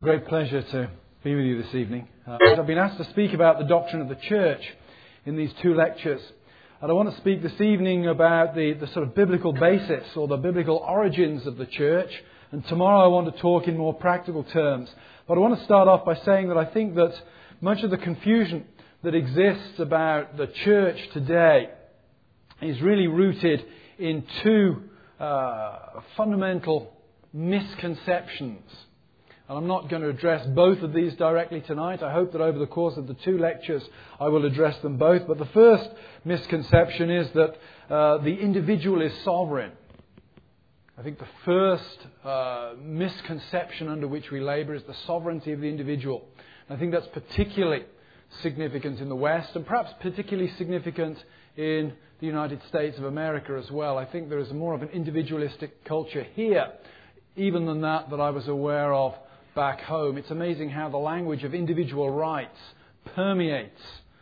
Great pleasure to be with you this evening. I've been asked to speak about the doctrine of the church in these two lectures. And I want to speak this evening about the sort of biblical basis or the biblical origins of the church. And tomorrow I want to talk in more practical terms. But I want to start off by saying that I think that much of the confusion that exists about the church today is really rooted in two fundamental misconceptions. And I'm not going to address both of these directly tonight. I hope that over the course of the two lectures I will address them both. But the first misconception is that the individual is sovereign. I think the first misconception under which we labour is the sovereignty of the individual. And I think that's particularly significant in the West and perhaps particularly significant in the United States of America as well. I think there is more of an individualistic culture here even than that I was aware of back home. It's amazing how the language of individual rights permeates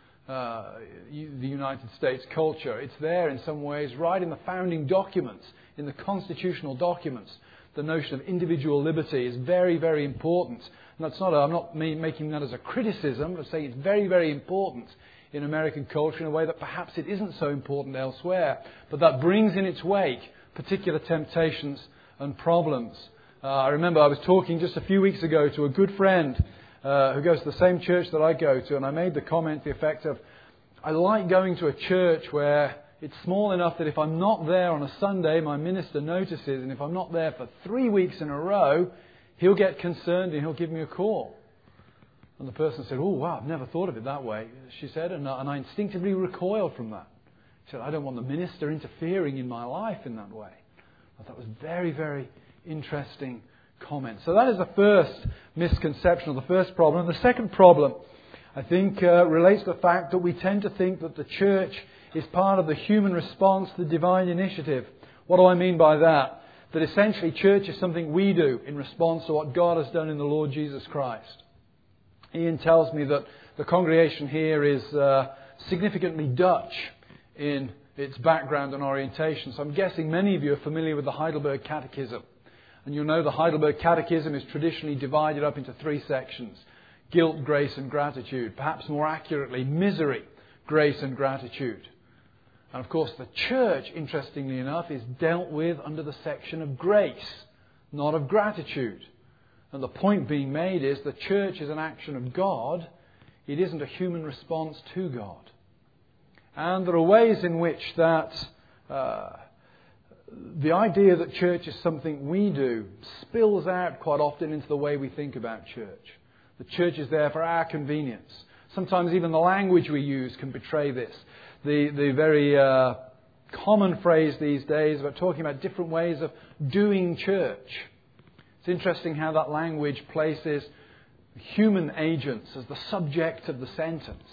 the United States culture. It's there in some ways right in the founding documents, in the constitutional documents. The notion of individual liberty is very, very important. And I'm not making that as a criticism. I'm saying it's very, very important in American culture in a way that perhaps it isn't so important elsewhere. But that brings in its wake particular temptations and problems. I remember I was talking just a few weeks ago to a good friend who goes to the same church that I go to, and I made the comment to the effect of, I like going to a church where it's small enough that if I'm not there on a Sunday, my minister notices, and if I'm not there for 3 weeks in a row, he'll get concerned and he'll give me a call. And the person said, "Oh, wow, I've never thought of it that way," she said, and I instinctively recoiled from that. She said, "I don't want the minister interfering in my life in that way." I thought it was very, very interesting comment. So that is the first misconception, or the first problem. And the second problem, I think, relates to the fact that we tend to think that the church is part of the human response to the divine initiative. What do I mean by that? That essentially church is something we do in response to what God has done in the Lord Jesus Christ. Ian tells me that the congregation here is significantly Dutch in its background and orientation. So I'm guessing many of you are familiar with the Heidelberg Catechism. And you'll know the Heidelberg Catechism is traditionally divided up into three sections: guilt, grace and gratitude. Perhaps more accurately, misery, grace and gratitude. And of course the church, interestingly enough, is dealt with under the section of grace, not of gratitude. And the point being made is the church is an action of God. It isn't a human response to God. And there are ways in which that the idea that church is something we do spills out quite often into the way we think about church. The church is there for our convenience. Sometimes even the language we use can betray this. The very common phrase these days about talking about different ways of doing church. It's interesting how that language places human agents as the subject of the sentence.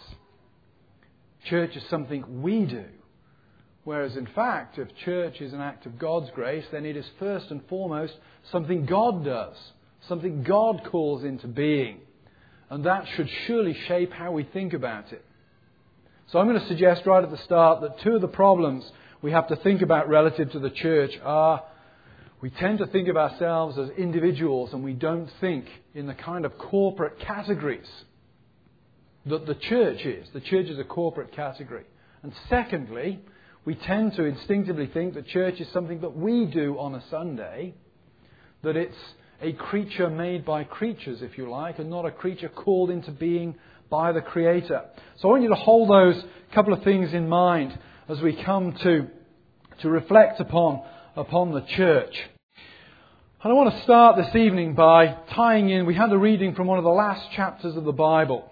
Church is something we do. Whereas in fact, if church is an act of God's grace, then it is first and foremost something God does. Something God calls into being. And that should surely shape how we think about it. So I'm going to suggest right at the start that two of the problems we have to think about relative to the church are we tend to think of ourselves as individuals and we don't think in the kind of corporate categories that the church is. The church is a corporate category. And secondly, we tend to instinctively think that church is something that we do on a Sunday, that it's a creature made by creatures, if you like, and not a creature called into being by the Creator. So I want you to hold those couple of things in mind as we come to reflect upon the church. And I want to start this evening by tying in, we had a reading from one of the last chapters of the Bible.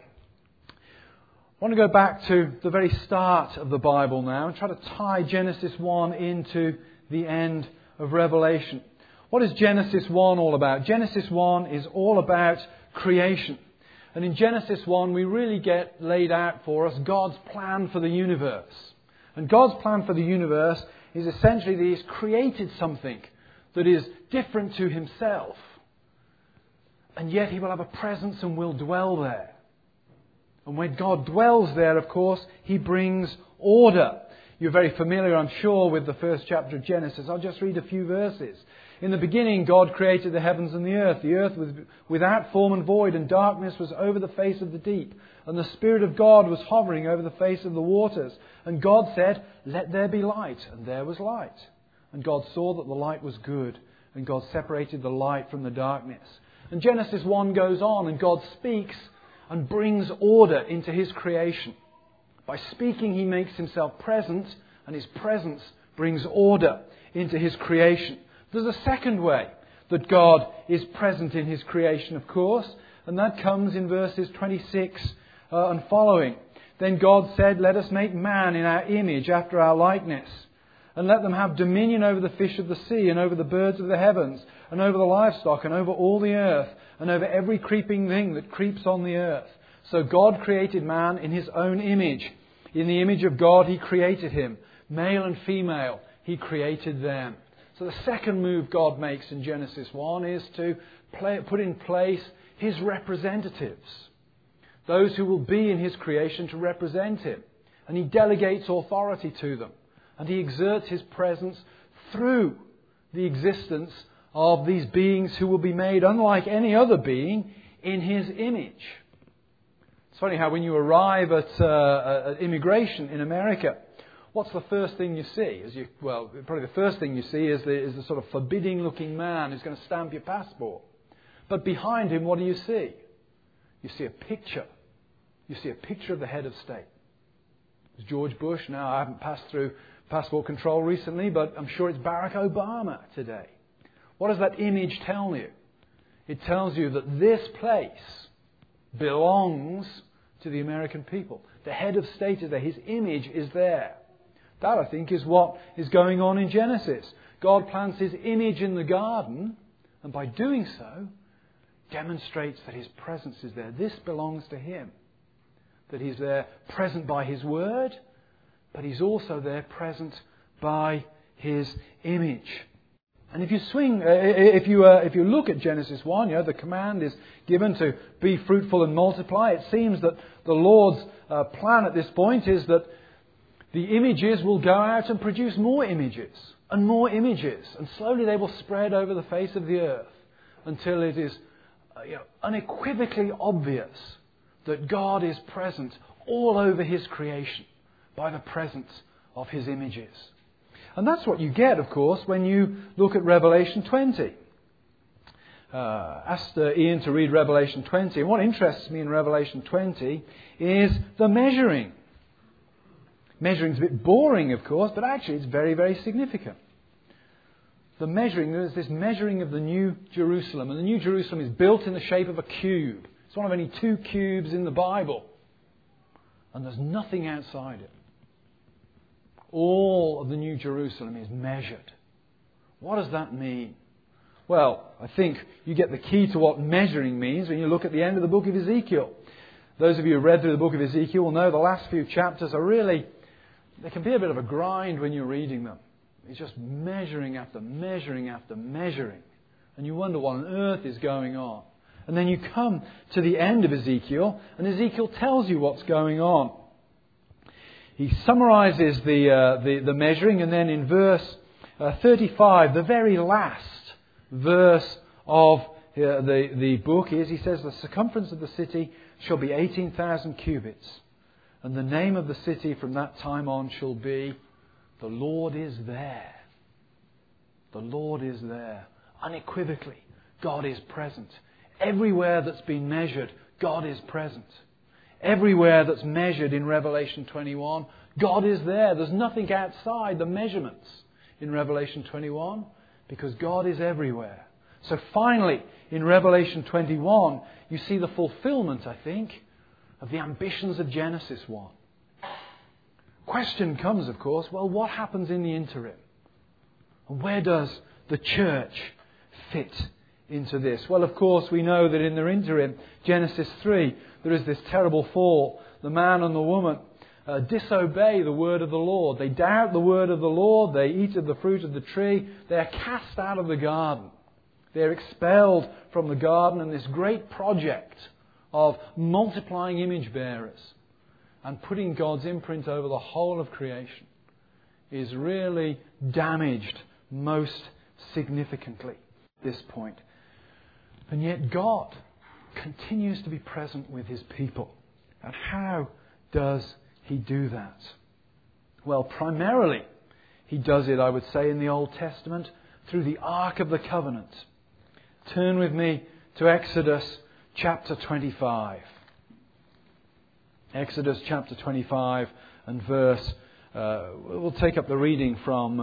I want to go back to the very start of the Bible now and try to tie Genesis 1 into the end of Revelation. What is Genesis 1 all about? Genesis 1 is all about creation. And in Genesis 1 we really get laid out for us God's plan for the universe. And God's plan for the universe is essentially that He has created something that is different to Himself. And yet He will have a presence and will dwell there. And when God dwells there, of course, He brings order. You're very familiar, I'm sure, with the first chapter of Genesis. I'll just read a few verses. In the beginning, God created the heavens and the earth. The earth was without form and void, and darkness was over the face of the deep. And the Spirit of God was hovering over the face of the waters. And God said, "Let there be light." And there was light. And God saw that the light was good. And God separated the light from the darkness. And Genesis 1 goes on, and God speaks and brings order into His creation. By speaking, He makes Himself present, and His presence brings order into His creation. There's a second way that God is present in His creation, of course, and that comes in verses 26 and following. Then God said, "Let us make man in our image, after our likeness, and let them have dominion over the fish of the sea, and over the birds of the heavens, and over the livestock, and over all the earth, and over every creeping thing that creeps on the earth." So God created man in His own image. In the image of God He created him. Male and female, He created them. So the second move God makes in Genesis 1 is to put in place His representatives. Those who will be in His creation to represent Him. And He delegates authority to them. And He exerts His presence through the existence of these beings who will be made, unlike any other being, in His image. It's funny how when you arrive at immigration in America, what's the first thing you see? Probably the first thing you see is the sort of forbidding-looking man who's going to stamp your passport. But behind him, what do you see? You see a picture. You see a picture of the head of state. It's George Bush. Now, I haven't passed through passport control recently, but I'm sure it's Barack Obama today. What does that image tell you? It tells you that this place belongs to the American people. The head of state is there. His image is there. That, I think, is what is going on in Genesis. God plants His image in the garden, and by doing so, demonstrates that His presence is there. This belongs to Him. That He's there present by His word, but He's also there present by His image. And if you look at Genesis 1, the command is given to be fruitful and multiply. It seems that the Lord's plan at this point is that the images will go out and produce more images and more images, and slowly they will spread over the face of the earth until it is unequivocally obvious that God is present all over His creation by the presence of His images. And that's what you get, of course, when you look at Revelation 20. Asked Ian to read Revelation 20. And what interests me in Revelation 20 is the measuring. Measuring's a bit boring, of course, but actually it's very, very significant. The measuring, there's this measuring of the New Jerusalem. And the New Jerusalem is built in the shape of a cube. It's one of only 2 cubes in the Bible. And there's nothing outside it. All of the New Jerusalem is measured. What does that mean? Well, I think you get the key to what measuring means when you look at the end of the book of Ezekiel. Those of you who read through the book of Ezekiel will know the last few chapters are really, they can be a bit of a grind when you're reading them. It's just measuring after measuring after measuring. And you wonder what on earth is going on. And then you come to the end of Ezekiel, and Ezekiel tells you what's going on. He summarizes the measuring, and then in verse 35, the very last verse of the book is, he says, the circumference of the city shall be 18,000 cubits, and the name of the city from that time on shall be, the Lord is there. The Lord is there. Unequivocally, God is present. Everywhere that's been measured, God is present. Everywhere that's measured in Revelation 21, God is there. There's nothing outside the measurements in Revelation 21 because God is everywhere. So finally, in Revelation 21, you see the fulfillment, I think, of the ambitions of Genesis 1. Question comes, of course, well, what happens in the interim? And where does the church fit into this? Well, of course, we know that in the interim, Genesis 3, there is this terrible fall. The man and the woman disobey the word of the Lord. They doubt the word of the Lord. They eat of the fruit of the tree. They are cast out of the garden. They are expelled from the garden, and this great project of multiplying image bearers and putting God's imprint over the whole of creation is really damaged most significantly at this point. And yet God continues to be present with His people. And how does He do that? Well, primarily He does it, I would say, in the Old Testament through the Ark of the Covenant. Turn with me to Exodus chapter 25. Exodus chapter 25 and verse... we'll take up the reading from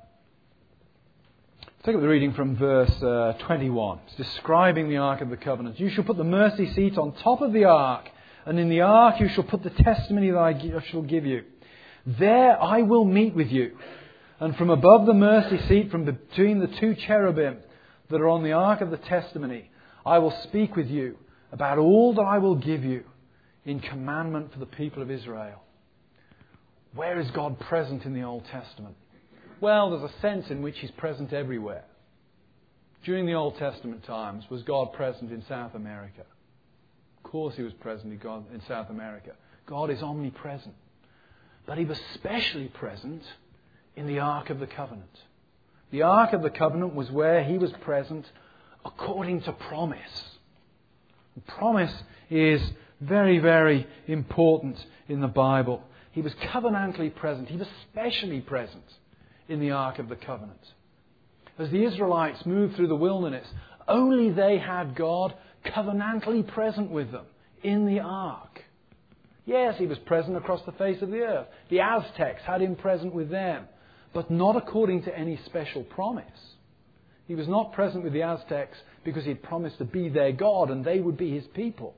verse 21. It's describing the Ark of the Covenant. You shall put the mercy seat on top of the Ark, and in the Ark you shall put the testimony that I shall give you. There I will meet with you. And from above the mercy seat, from between the two cherubim that are on the Ark of the Testimony, I will speak with you about all that I will give you in commandment for the people of Israel. Where is God present in the Old Testament? Well, there's a sense in which He's present everywhere. During the Old Testament times, was God present in South America? Of course He was present in South America. God is omnipresent. But He was especially present in the Ark of the Covenant. The Ark of the Covenant was where He was present according to promise. And promise is very, very important in the Bible. He was covenantally present. He was specially present in the Ark of the Covenant. As the Israelites moved through the wilderness, only they had God covenantally present with them in the Ark. Yes, He was present across the face of the earth. The Aztecs had Him present with them, but not according to any special promise. He was not present with the Aztecs because He had promised to be their God and they would be His people.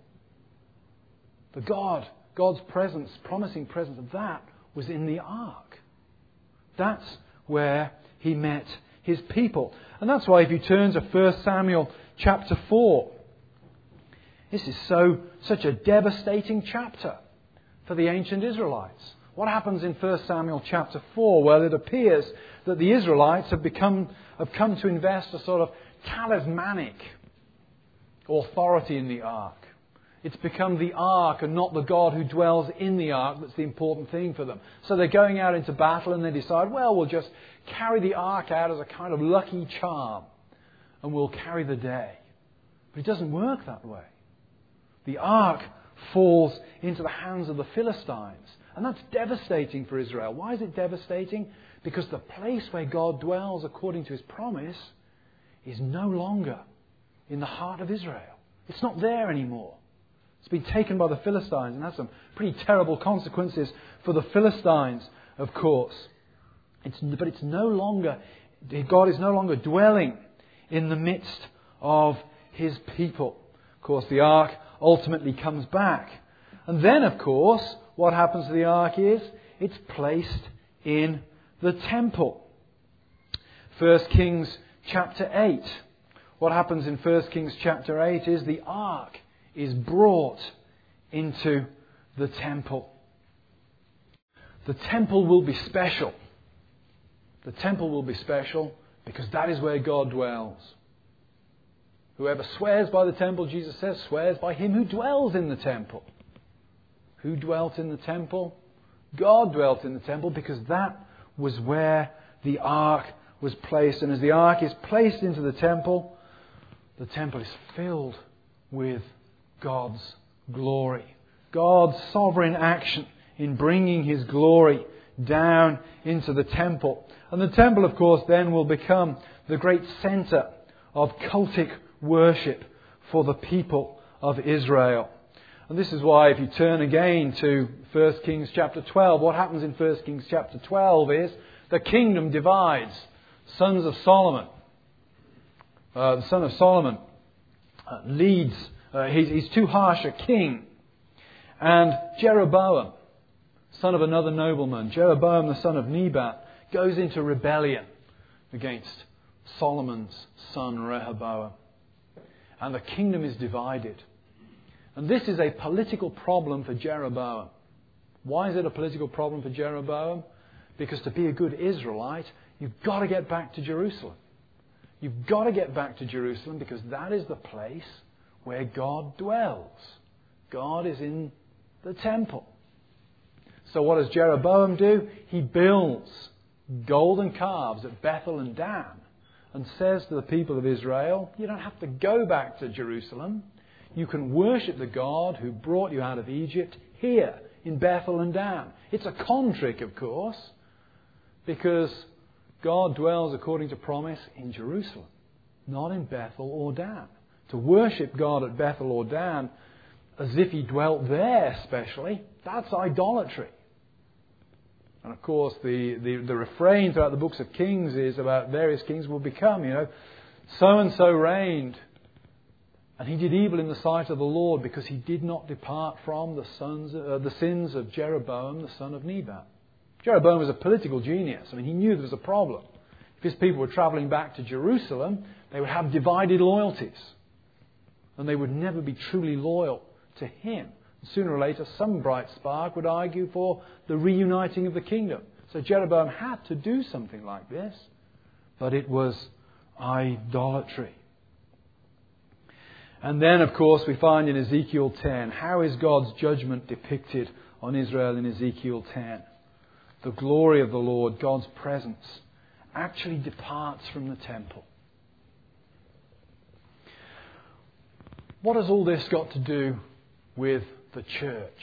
God's presence, promising presence of that, was in the Ark. That's where He met His people. And that's why if you turn to 1 Samuel chapter 4, this is such a devastating chapter for the ancient Israelites. What happens in 1 Samuel chapter 4? Well, it appears that the Israelites have come to invest a sort of talismanic authority in the Ark. It's become the Ark and not the God who dwells in the Ark that's the important thing for them. So they're going out into battle and they decide, well, we'll just carry the Ark out as a kind of lucky charm and we'll carry the day. But it doesn't work that way. The Ark falls into the hands of the Philistines. And that's devastating for Israel. Why is it devastating? Because the place where God dwells according to His promise is no longer in the heart of Israel. It's not there anymore. It's been taken by the Philistines and has some pretty terrible consequences for the Philistines, of course. But it's no longer, God is no longer dwelling in the midst of His people. Of course, the Ark ultimately comes back. And then, of course, what happens to the Ark is it's placed in the temple. 1 Kings chapter 8. What happens in 1 Kings chapter 8 is the Ark is brought into the temple. The temple will be special. The temple will be special because that is where God dwells. Whoever swears by the temple, Jesus says, swears by Him who dwells in the temple. Who dwelt in the temple? God dwelt in the temple because that was where the Ark was placed. And as the Ark is placed into the temple is filled with God's glory. God's sovereign action in bringing His glory down into the temple. And the temple, of course, then will become the great centre of cultic worship for the people of Israel. And this is why if you turn again to 1 Kings chapter 12, what happens in 1 Kings chapter 12 is the kingdom divides. Sons of Solomon. The son of Solomon leads. He's too harsh a king. And Jeroboam, son of another nobleman, Jeroboam the son of Nebat, goes into rebellion against Solomon's son Rehoboam. And the kingdom is divided. And this is a political problem for Jeroboam. Why is it a political problem for Jeroboam? Because to be a good Israelite, you've got to get back to Jerusalem. You've got to get back to Jerusalem because that is the place where God dwells. God is in the temple. So what does Jeroboam do? He builds golden calves at Bethel and Dan and says to the people of Israel, you don't have to go back to Jerusalem. You can worship the God who brought you out of Egypt here in Bethel and Dan. It's a con trick, of course, because God dwells according to promise in Jerusalem, not in Bethel or Dan. To worship God at Bethel or Dan as if He dwelt there specially, that's idolatry. And of course, the refrain throughout the books of Kings is about various kings will become, so-and-so reigned, and he did evil in the sight of the Lord because he did not depart from the sins of Jeroboam, the son of Nebat. Jeroboam was a political genius. He knew there was a problem. If his people were travelling back to Jerusalem, they would have divided loyalties. And they would never be truly loyal to him. Sooner or later, some bright spark would argue for the reuniting of the kingdom. So Jeroboam had to do something like this, but it was idolatry. And then, of course, we find in Ezekiel 10, how is God's judgment depicted on Israel in Ezekiel 10? The glory of the Lord, God's presence, actually departs from the temple. What has all this got to do with the church?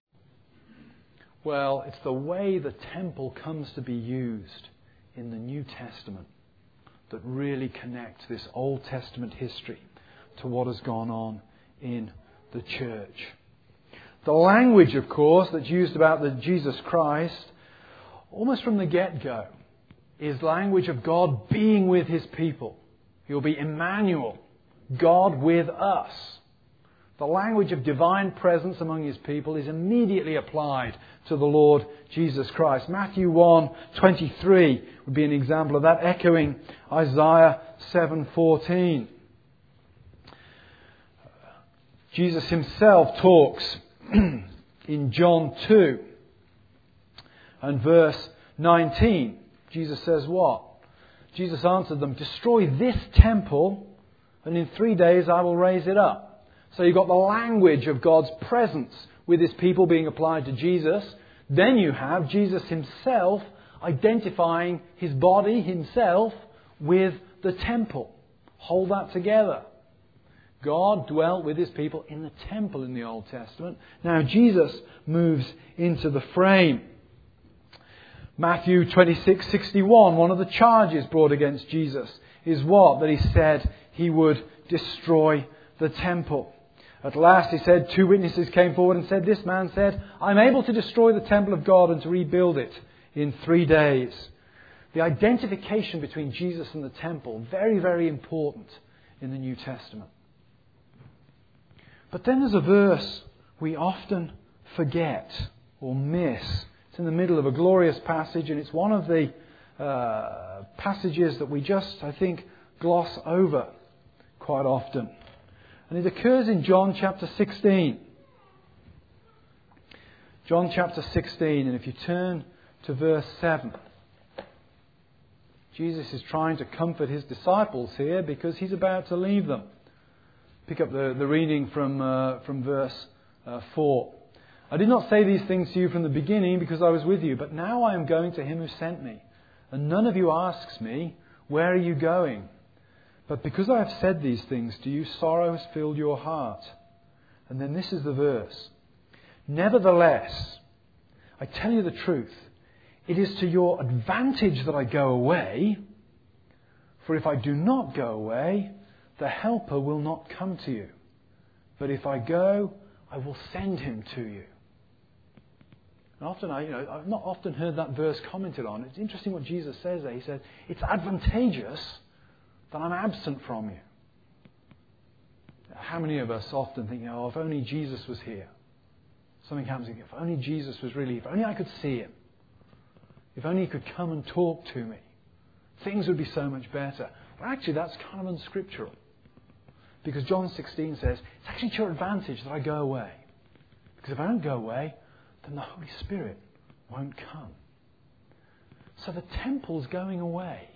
Well, it's the way the temple comes to be used in the New Testament that really connects this Old Testament history to what has gone on in the church. The language, of course, that's used about Jesus Christ, almost from the get-go, is language of God being with His people. He'll be Emmanuel, God with us. The language of divine presence among His people is immediately applied to the Lord Jesus Christ. Matthew 1:23 would be an example of that, echoing Isaiah 7:14. Jesus Himself talks in John 2 and verse 19. Jesus says what? Jesus answered them, "Destroy this temple, and in 3 days I will raise it up." So you've got the language of God's presence with His people being applied to Jesus. Then you have Jesus Himself identifying His body, Himself, with the temple. Hold that together. God dwelt with His people in the temple in the Old Testament. Now Jesus moves into the frame. Matthew 26:61, one of the charges brought against Jesus is what? That He said He would destroy the temple. At last, He said, 2 witnesses came forward and said, "This man said, I'm able to destroy the temple of God and to rebuild it in 3 days." The identification between Jesus and the temple, very, very important in the New Testament. But then there's a verse we often forget or miss. It's in the middle of a glorious passage, and it's one of the passages that we just, I think, gloss over quite often. And it occurs in John chapter 16. John chapter 16, and if you turn to verse 7. Jesus is trying to comfort His disciples here because He's about to leave them. Pick up the reading from verse 4. "I did not say these things to you from the beginning because I was with you, but now I am going to Him who sent me. And none of you asks me, 'Where are you going?' But because I have said these things to you, sorrow has filled your heart." And then this is the verse. "Nevertheless, I tell you the truth, it is to your advantage that I go away. For if I do not go away, the Helper will not come to you. But if I go, I will send Him to you." And often, I've not often heard that verse commented on. It's interesting what Jesus says there. He says, it's advantageous that I'm absent from you. How many of us often think, if only Jesus was here. Something happens, if only Jesus was really, if only I could see Him. If only He could come and talk to me. Things would be so much better. Well, actually, that's kind of unscriptural. Because John 16 says, it's actually to your advantage that I go away. Because if I don't go away, then the Holy Spirit won't come. So the temple's going away.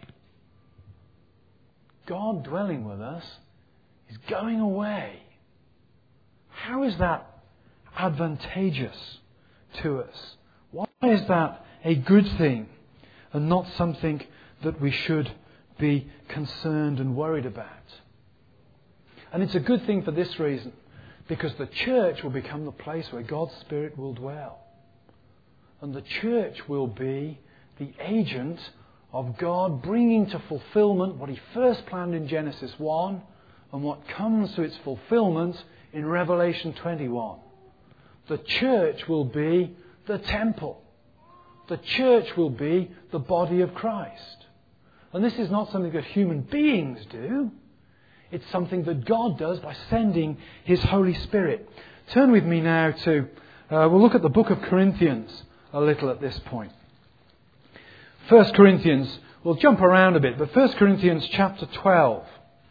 God dwelling with us is going away. How is that advantageous to us? Why is that a good thing and not something that we should be concerned and worried about. And it's a good thing for this reason, because the church will become the place where God's Spirit will dwell. And the church will be the agent of God bringing to fulfillment what He first planned in Genesis 1 and what comes to its fulfillment in Revelation 21. The church will be the temple. The church will be the body of Christ. And this is not something that human beings do. It's something that God does by sending His Holy Spirit. Turn with me now to, we'll look at the book of Corinthians a little at this point. 1 Corinthians, we'll jump around a bit, but 1 Corinthians chapter 12.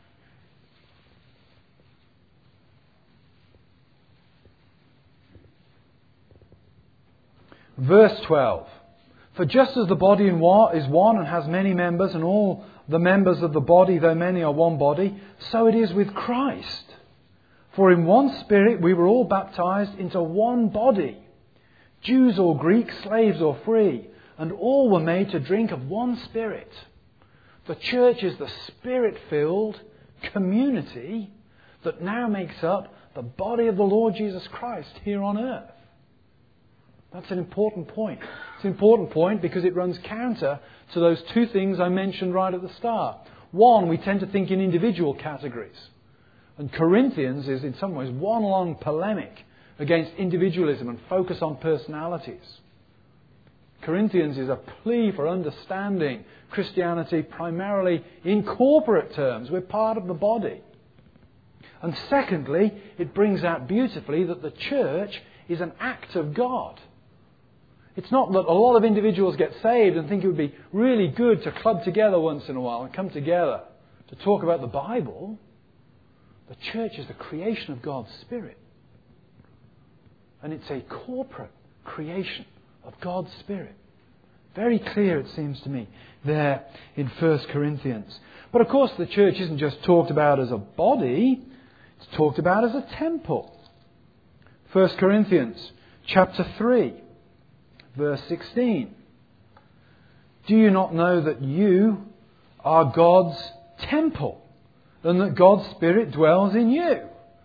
Verse 12. For just as the body is one and has many members, and all the members of the body, though many, are one body, so it is with Christ. For in one Spirit we were all baptized into one body, Jews or Greeks, slaves or free, and all were made to drink of one Spirit. The church is the Spirit-filled community that now makes up the body of the Lord Jesus Christ here on earth. That's an important point. It's an important point because it runs counter to those two things I mentioned right at the start. One, we tend to think in individual categories. And Corinthians is in some ways one long polemic against individualism and focus on personalities. Corinthians is a plea for understanding Christianity primarily in corporate terms. We're part of the body. And secondly, it brings out beautifully that the church is an act of God. It's not that a lot of individuals get saved and think it would be really good to club together once in a while and come together to talk about the Bible. The church is the creation of God's Spirit. And it's a corporate creation of God's Spirit. Very clear, it seems to me, there in 1 Corinthians. But of course the church isn't just talked about as a body, it's talked about as a temple. 1 Corinthians chapter 3. Verse 16. Do you not know that you are God's temple and that God's Spirit dwells in you?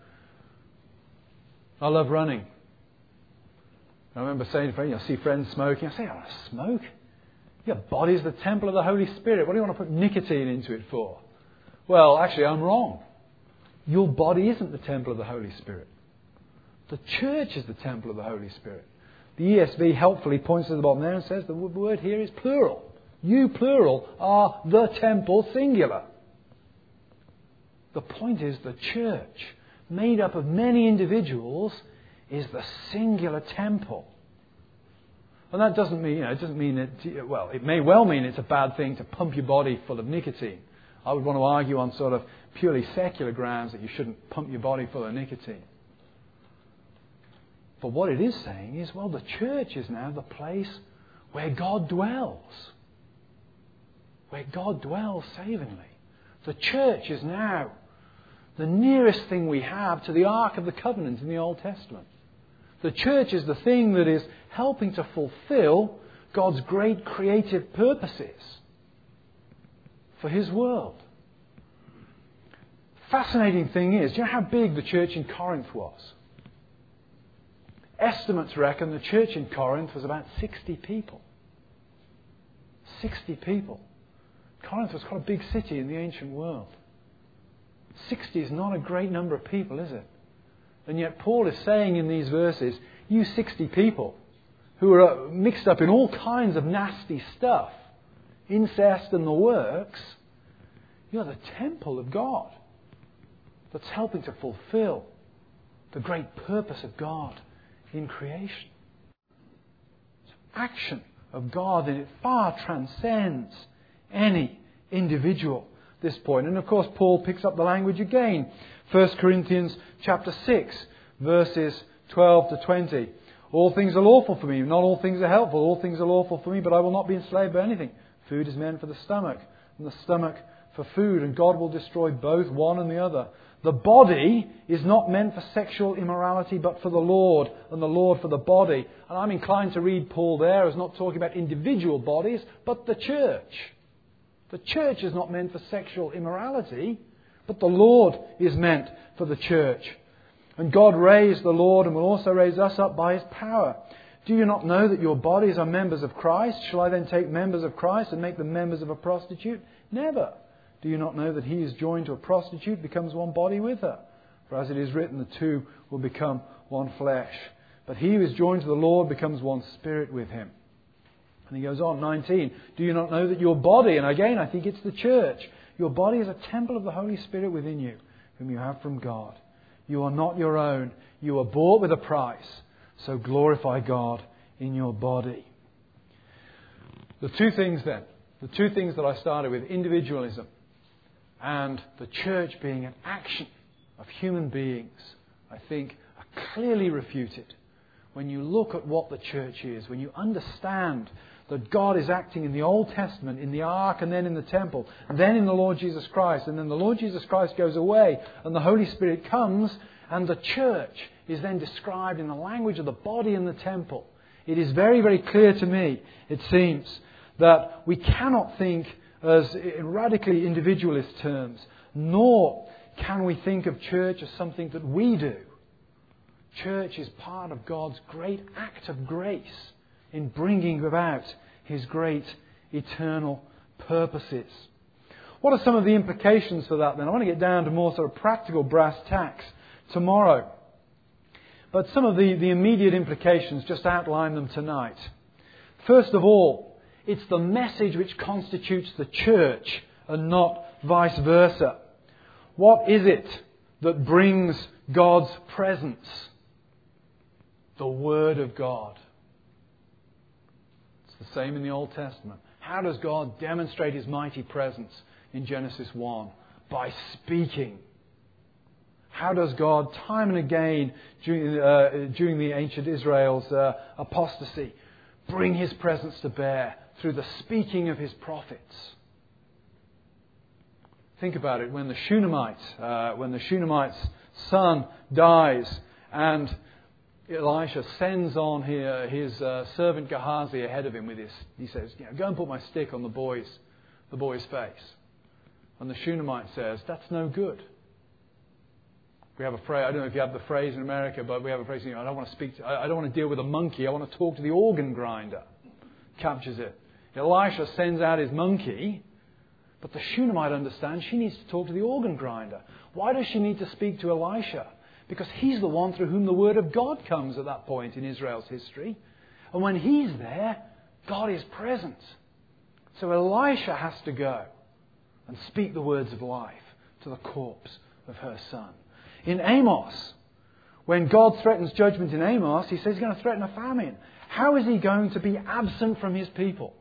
I love running. I remember saying to friends, I see friends smoking. I say, I don't smoke. Your body's the temple of the Holy Spirit. What do you want to put nicotine into it for? Well, actually, I'm wrong. Your body isn't the temple of the Holy Spirit. The church is the temple of the Holy Spirit. The ESV helpfully points to the bottom there and says the word here is plural. You, plural, are the temple, singular. The point is the church, made up of many individuals, is the singular temple. And that doesn't mean, it doesn't mean that, well, it may well mean it's a bad thing to pump your body full of nicotine. I would want to argue on sort of purely secular grounds that you shouldn't pump your body full of nicotine. But what it is saying is, well, the church is now the place where God dwells. Where God dwells savingly. The church is now the nearest thing we have to the Ark of the Covenant in the Old Testament. The church is the thing that is helping to fulfill God's great creative purposes for His world. Fascinating thing is, do you know how big the church in Corinth was? Estimates reckon the church in Corinth was about 60 people. 60 people. Corinth was quite a big city in the ancient world. 60 is not a great number of people, is it? And yet Paul is saying in these verses, you 60 people who are mixed up in all kinds of nasty stuff, incest and the works, you're the temple of God that's helping to fulfill the great purpose of God in creation. It's action of God, and it far transcends any individual at this point. And of course Paul picks up the language again. 1 Corinthians chapter 6 verses 12 to 20. All things are lawful for me, not all things are helpful. All things are lawful for me, but I will not be enslaved by anything. Food is meant for the stomach, and the stomach for food, and God will destroy both one and the other. The body is not meant for sexual immorality, but for the Lord, and the Lord for the body. And I'm inclined to read Paul there as not talking about individual bodies, but the church. The church is not meant for sexual immorality, but the Lord is meant for the church. And God raised the Lord and will also raise us up by His power. Do you not know that your bodies are members of Christ? Shall I then take members of Christ and make them members of a prostitute? Never. Do you not know that he is joined to a prostitute, becomes one body with her? For as it is written, the two will become one flesh. But he who is joined to the Lord becomes one spirit with Him. And he goes on, 19. Do you not know that your body, and again I think it's the church, your body is a temple of the Holy Spirit within you, whom you have from God. You are not your own. You are bought with a price. So glorify God in your body. The two things that I started with, individualism and the church being an action of human beings, I think are clearly refuted when you look at what the church is, when you understand that God is acting in the Old Testament, in the ark and then in the temple, and then in the Lord Jesus Christ, and then the Lord Jesus Christ goes away and the Holy Spirit comes, and the church is then described in the language of the body in the temple. It is very, very clear to me, it seems, that we cannot think as in radically individualist terms, nor can we think of church as something that we do. Church is part of God's great act of grace in bringing about His great eternal purposes. What are some of the implications for that then? I want to get down to more sort of practical brass tacks tomorrow. But some of the immediate implications, just outline them tonight. First of all, it's the message which constitutes the church and not vice versa. What is it that brings God's presence? The Word of God. It's the same in the Old Testament. How does God demonstrate His mighty presence in Genesis 1? By speaking. How does God, time and again, during the ancient Israel's apostasy, bring His presence to bear through the speaking of His prophets? Think about it. When the Shunammite's son dies, and Elisha sends on his servant Gehazi ahead of him with he says, go and put my stick on the boy's face. And the Shunammite says, that's no good. We have a phrase, I don't know if you have the phrase in America, but we have a phrase, I don't want to deal with a monkey, I want to talk to the organ grinder. Captures it. Elisha sends out his monkey, but the Shunammite understands she needs to talk to the organ grinder. Why does she need to speak to Elisha? Because he's the one through whom the Word of God comes at that point in Israel's history. And when he's there, God is present. So Elisha has to go and speak the words of life to the corpse of her son. In Amos, when God threatens judgment in Amos, He says He's going to threaten a famine. How is He going to be absent from His people?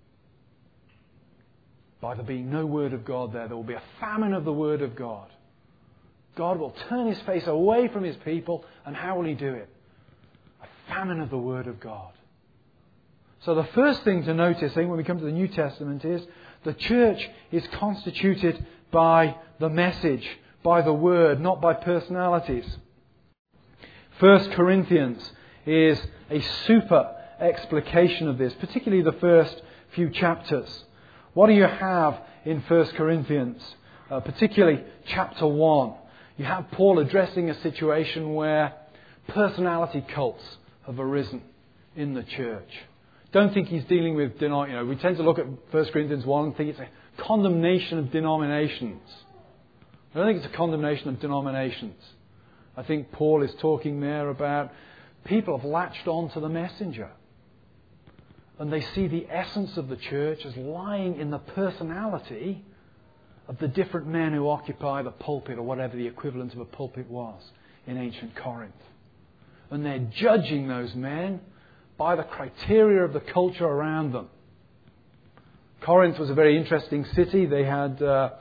By there being no Word of God there will be a famine of the Word of God. God will turn His face away from His people, and how will He do it? A famine of the Word of God. So the first thing to notice, I think, when we come to the New Testament is the church is constituted by the message, by the Word, not by personalities. 1 Corinthians is a super explication of this, particularly the first few chapters. What do you have in 1 Corinthians? Particularly chapter 1. You have Paul addressing a situation where personality cults have arisen in the church. Don't think he's dealing with, we tend to look at 1 Corinthians 1 and think it's a condemnation of denominations. I don't think it's a condemnation of denominations. I think Paul is talking there about people have latched on to the messenger. And they see the essence of the church as lying in the personality of the different men who occupy the pulpit, or whatever the equivalent of a pulpit was in ancient Corinth. And they're judging those men by the criteria of the culture around them. Corinth was a very interesting city. They had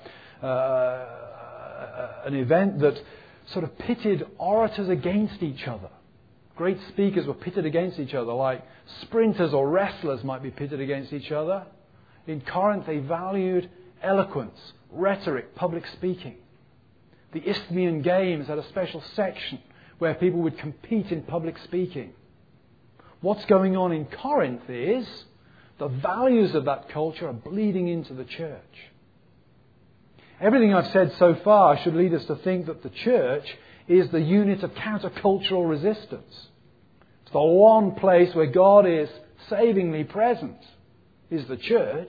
an event that sort of pitted orators against each other. Great speakers were pitted against each other, like sprinters or wrestlers might be pitted against each other. In Corinth, they valued eloquence, rhetoric, public speaking. The Isthmian Games had a special section where people would compete in public speaking. What's going on in Corinth is The values of that culture are bleeding into the church. Everything I've said so far should lead us to think that the church is the unit of countercultural resistance. It's the one place where God is savingly present, is the church.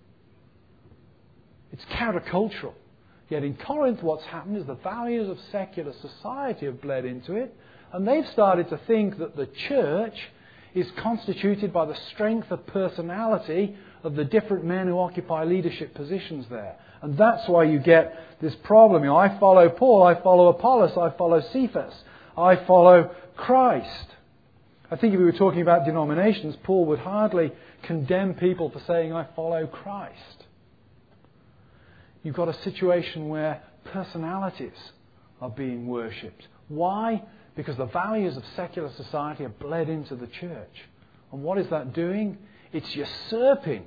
It's countercultural. Yet in Corinth what's happened is the values of secular society have bled into it, and they've started to think that the church is constituted by the strength of personality of the different men who occupy leadership positions there. And that's why you get this problem. I follow Paul, I follow Apollos, I follow Cephas, I follow Christ. I think if we were talking about denominations, Paul would hardly condemn people for saying, I follow Christ. You've got a situation where personalities are being worshipped. Why? Because the values of secular society are bled into the church. And what is that doing? It's usurping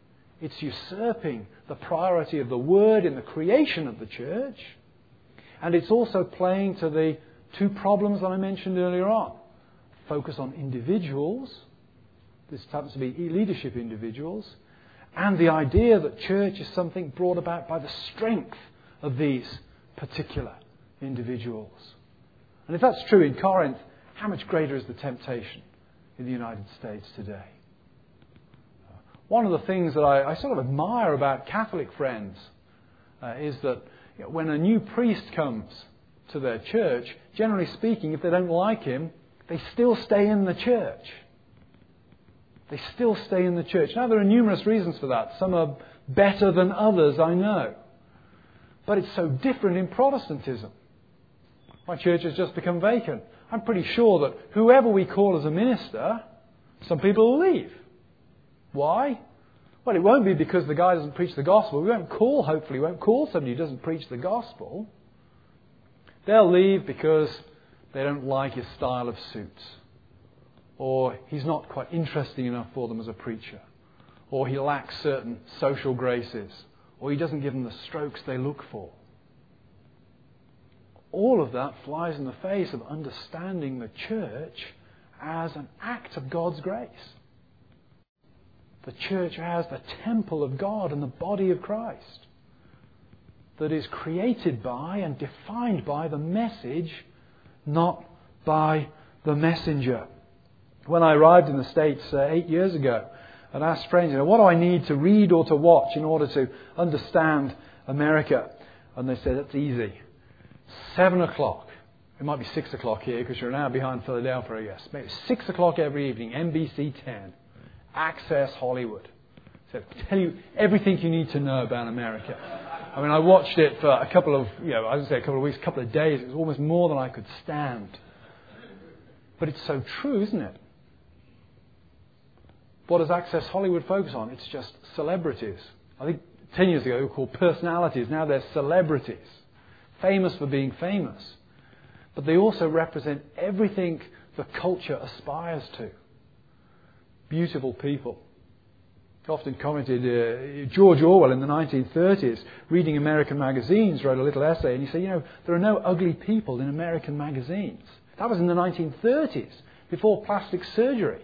the priority of the Word in the creation of the church. And it's also playing to the two problems that I mentioned earlier on. Focus on individuals. This happens to be leadership individuals. And the idea that church is something brought about by the strength of these particular individuals. And if that's true in Corinth, how much greater is the temptation in the United States today? One of the things that I sort of admire about Catholic friends is that when a new priest comes to their church, generally speaking, if they don't like him, they still stay in the church. They still stay in the church. Now, there are numerous reasons for that. Some are better than others, I know. But it's so different in Protestantism. My church has just become vacant. I'm pretty sure that whoever we call as a minister, some people will leave. Why? Well, it won't be because the guy doesn't preach the gospel. Hopefully we won't call somebody who doesn't preach the gospel. They'll leave because they don't like his style of suits. Or he's not quite interesting enough for them as a preacher. Or he lacks certain social graces. Or he doesn't give them the strokes they look for. All of that flies in the face of understanding the church as an act of God's grace. The church as the temple of God and the body of Christ that is created by and defined by the message, not by the messenger. When I arrived in the States 8 years ago and asked friends, what do I need to read or to watch in order to understand America? And they said, it's easy. 7 o'clock. It might be 6 o'clock here because you're an hour behind Philadelphia, I guess. Maybe 6 o'clock every evening, NBC 10. Access Hollywood. So tell you everything you need to know about America. I mean, I watched it for a couple of weeks, a couple of days. It was almost more than I could stand. But it's so true, isn't it? What does Access Hollywood focus on? It's just celebrities. I think 10 years ago they were called personalities. Now they're celebrities. Famous for being famous. But they also represent everything the culture aspires to. Beautiful people. Often commented, George Orwell in the 1930s, reading American magazines, wrote a little essay, and he said, there are no ugly people in American magazines. That was in the 1930s, before plastic surgery.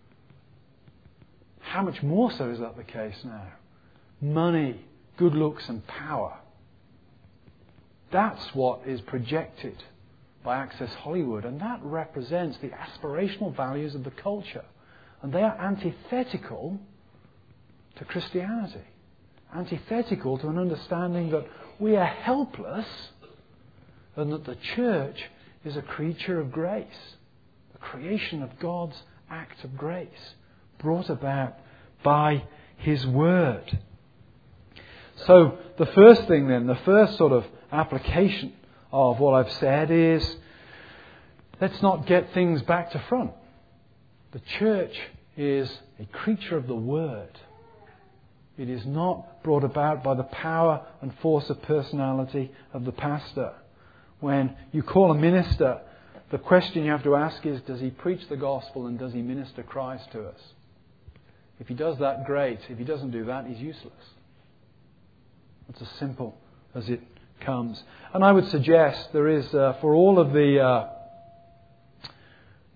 How much more so is that the case now? Money, good looks and power. That's what is projected by Access Hollywood, and that represents the aspirational values of the culture. And they are antithetical to Christianity. Antithetical to an understanding that we are helpless and that the church is a creature of grace. The creation of God's act of grace brought about by His Word. So the first thing then, the first sort of application of what I've said is, let's not get things back to front. The church is a creature of the Word. It is not brought about by the power and force of personality of the pastor. When you call a minister, the question you have to ask is, does he preach the gospel and does he minister Christ to us? If he does that, great. If he doesn't do that, he's useless. It's as simple as it comes. And I would suggest there is, for all of the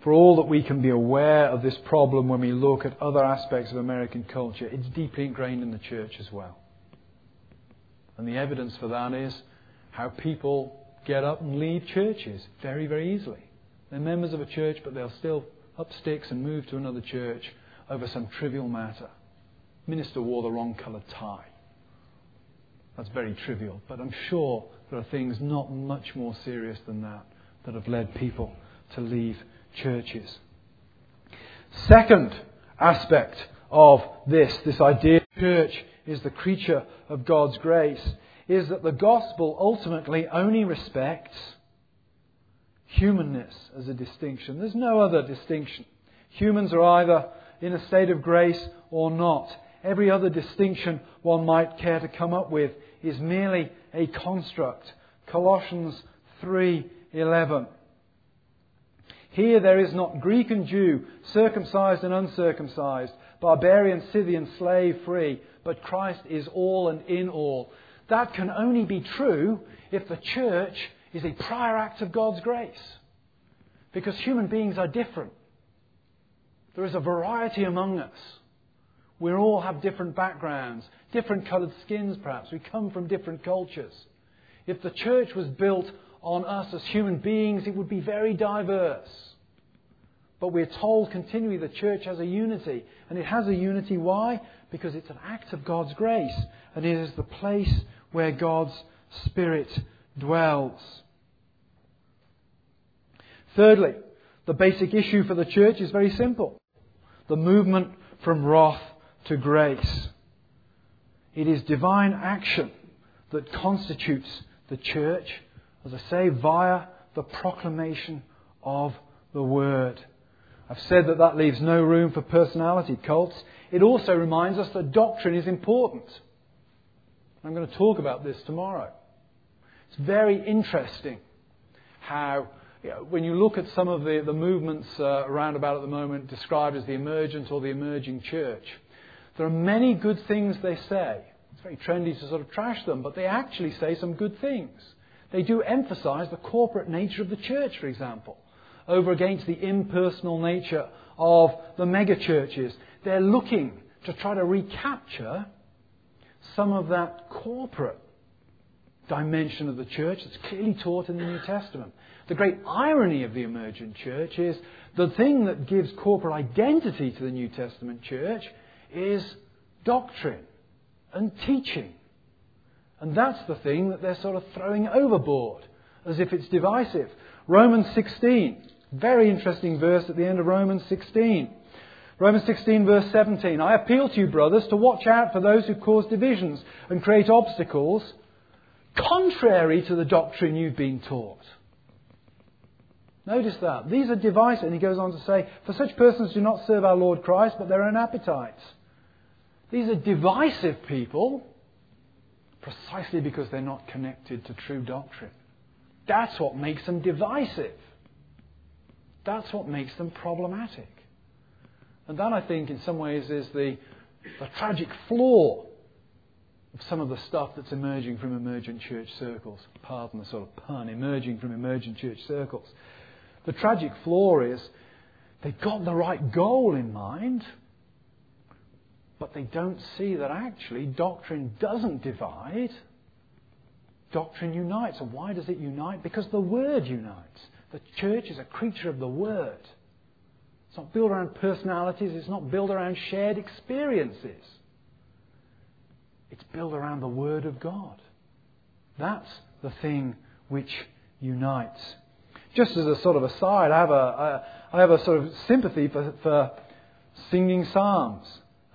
for all that we can be aware of this problem when we look at other aspects of American culture, it's deeply ingrained in the church as well. And the evidence for that is how people get up and leave churches very, very easily. They're members of a church, but they'll still up sticks and move to another church over some trivial matter. Minister wore the wrong coloured tie. That's very trivial, but I'm sure there are things not much more serious than that have led people to leave churches. Second aspect of this idea that the church is the creature of God's grace, is that the gospel ultimately only respects humanness as a distinction. There's no other distinction. Humans are either in a state of grace or not. Every other distinction one might care to come up with is merely a construct. Colossians 3:11. Here there is not Greek and Jew, circumcised and uncircumcised, barbarian, Scythian, slave, free, but Christ is all and in all. That can only be true if the church is a prior act of God's grace. Because human beings are different. There is a variety among us. We all have different backgrounds, different coloured skins perhaps. We come from different cultures. If the church was built on us as human beings, it would be very diverse. But we're told continually the church has a unity. And it has a unity. Why? Because it's an act of God's grace. And it is the place where God's Spirit dwells. Thirdly, the basic issue for the church is very simple. The movement from wrath to grace. It is divine action that constitutes the church, as I say, via the proclamation of the Word. I've said that leaves no room for personality cults. It also reminds us that doctrine is important. I'm going to talk about this tomorrow. It's very interesting how, when you look at some of the movements around about at the moment described as the emergent or the emerging church, there are many good things they say. It's very trendy to sort of trash them, but they actually say some good things. They do emphasize the corporate nature of the church, for example, over against the impersonal nature of the megachurches. They're looking to try to recapture some of that corporate dimension of the church that's clearly taught in the New Testament. The great irony of the emergent church is the thing that gives corporate identity to the New Testament church is doctrine and teaching. And that's the thing that they're sort of throwing overboard as if it's divisive. Romans 16, very interesting verse at the end of Romans 16. Romans 16 verse 17. I appeal to you, brothers, to watch out for those who cause divisions and create obstacles contrary to the doctrine you've been taught. Notice that. These are divisive. And he goes on to say, for such persons do not serve our Lord Christ, but their own appetites. These are divisive people precisely because they're not connected to true doctrine. That's what makes them divisive. That's what makes them problematic. And that, I think, in some ways is the tragic flaw of some of the stuff that's emerging from emergent church circles. Pardon the sort of pun, emerging from emergent church circles. The tragic flaw is they've got the right goal in mind, but they don't see that actually doctrine doesn't divide. Doctrine unites. And why does it unite? Because the Word unites. The church is a creature of the Word. It's not built around personalities. It's not built around shared experiences. It's built around the Word of God. That's the thing which unites. Just as a sort of aside, I have a sort of sympathy for singing psalms.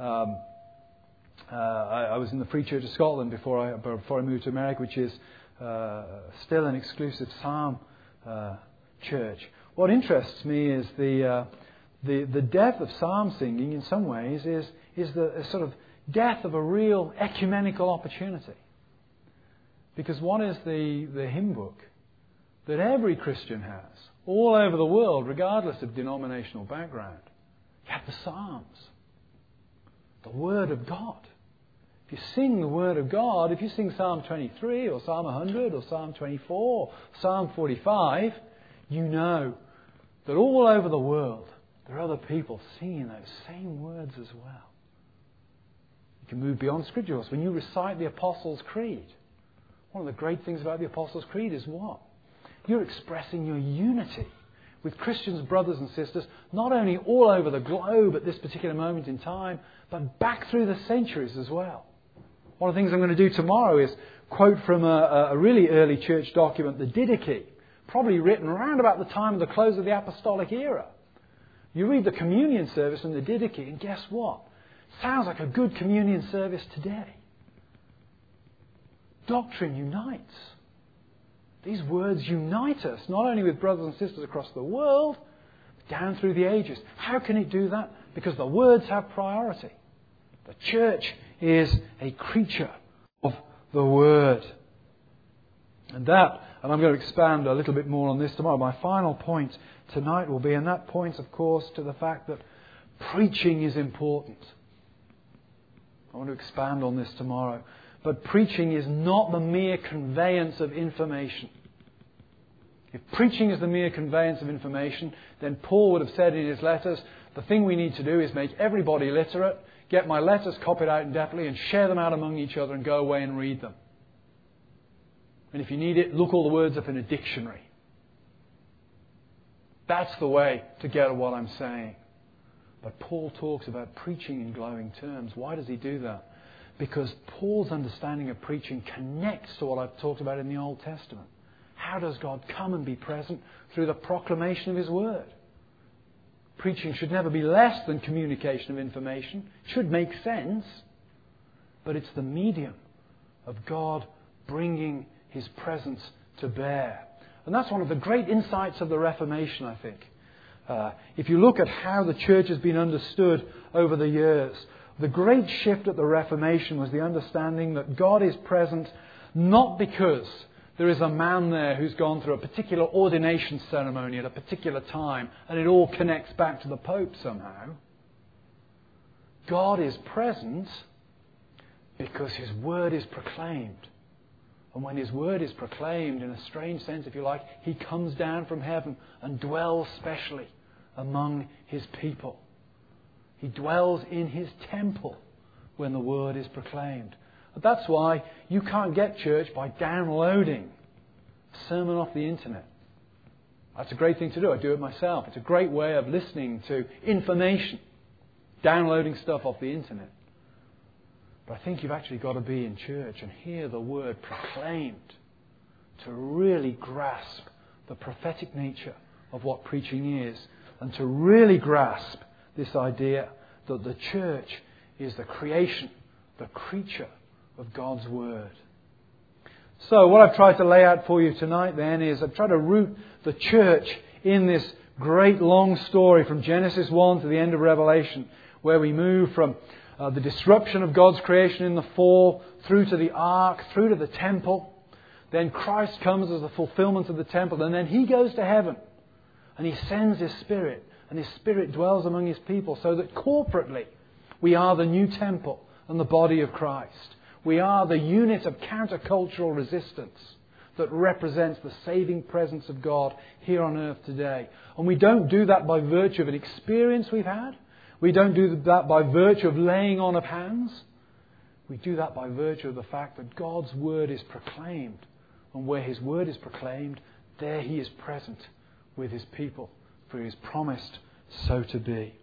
I was in the Free Church of Scotland before I moved to America, which is still an exclusive psalm church. What interests me is the death of psalm singing. In some ways, is the sort of death of a real ecumenical opportunity. Because what is the hymn book that every Christian has all over the world, regardless of denominational background? You have the Psalms. The Word of God. If you sing the Word of God, if you sing Psalm 23 or Psalm 100 or Psalm 24, Psalm 45, you know that all over the world there are other people singing those same words as well. You can move beyond Scripture. When you recite the Apostles' Creed, one of the great things about the Apostles' Creed is what? You're expressing your unity with Christians, brothers and sisters, not only all over the globe at this particular moment in time, but back through the centuries as well. One of the things I'm going to do tomorrow is quote from a really early church document, the Didache, probably written around about the time of the close of the Apostolic era. You read the communion service in the Didache, and guess what? Sounds like a good communion service today. Doctrine unites. These words unite us, not only with brothers and sisters across the world, but down through the ages. How can it do that? Because the words have priority. The church is a creature of the Word. And I'm going to expand a little bit more on this tomorrow. My final point tonight will be, and that points, of course, to the fact that preaching is important. I want to expand on this tomorrow. But preaching is not the mere conveyance of information. If preaching is the mere conveyance of information, then Paul would have said in his letters, the thing we need to do is make everybody literate, get my letters copied out indefinitely and share them out among each other and go away and read them. And if you need it, look all the words up in a dictionary. That's the way to get at what I'm saying. But Paul talks about preaching in glowing terms. Why does he do that? Because Paul's understanding of preaching connects to what I've talked about in the Old Testament. How does God come and be present? Through the proclamation of His Word. Preaching should never be less than communication of information. It should make sense. But it's the medium of God bringing His presence to bear. And that's one of the great insights of the Reformation, I think. If you look at how the church has been understood over the years, the great shift at the Reformation was the understanding that God is present not because there is a man there who's gone through a particular ordination ceremony at a particular time and it all connects back to the Pope somehow. God is present because His Word is proclaimed. And when His Word is proclaimed, in a strange sense, if you like, He comes down from heaven and dwells specially among His people. He dwells in His temple when the Word is proclaimed. But that's why you can't get church by downloading a sermon off the internet. That's a great thing to do. I do it myself. It's a great way of listening to information, downloading stuff off the internet. But I think you've actually got to be in church and hear the Word proclaimed to really grasp the prophetic nature of what preaching is and to really grasp this idea that the church is the creation, the creature of God's Word. So what I've tried to lay out for you tonight then is I've tried to root the church in this great long story from Genesis 1 to the end of Revelation, where we move from the disruption of God's creation in the fall, through to the ark, through to the temple. Then Christ comes as the fulfillment of the temple, and then He goes to heaven and He sends His Spirit, and His Spirit dwells among His people, so that corporately we are the new temple and the body of Christ. We are the unit of countercultural resistance that represents the saving presence of God here on earth today. And we don't do that by virtue of an experience we've had. We don't do that by virtue of laying on of hands. We do that by virtue of the fact that God's Word is proclaimed. And where His Word is proclaimed, there He is present with His people, for He has promised so to be.